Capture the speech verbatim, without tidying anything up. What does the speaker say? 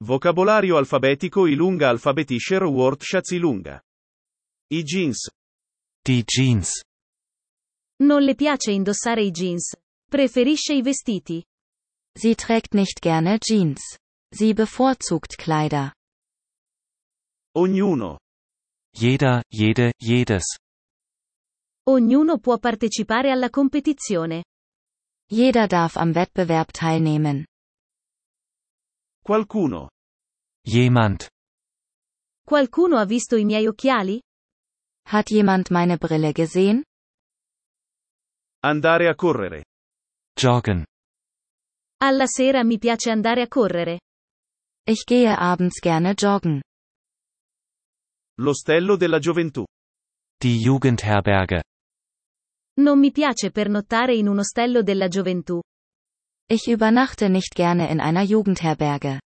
Vocabolario alfabetico. I lunga alfabetischer Wortschatz. I lunga. I jeans. Die Jeans. Non le piace indossare i jeans. Preferisce i vestiti. Sie trägt nicht gerne Jeans. Sie bevorzugt Kleider. Ognuno. Jeder, jede, jedes. Ognuno può partecipare alla competizione. Jeder darf am Wettbewerb teilnehmen. Qualcuno. Jemand. Qualcuno ha visto i miei occhiali? Hat jemand meine Brille gesehen? Andare a correre. Joggen. Alla sera mi piace andare a correre. Ich gehe abends gerne joggen. L'ostello della gioventù. Die Jugendherberge. Non mi piace pernottare in un ostello della gioventù. Ich übernachte nicht gerne in einer Jugendherberge.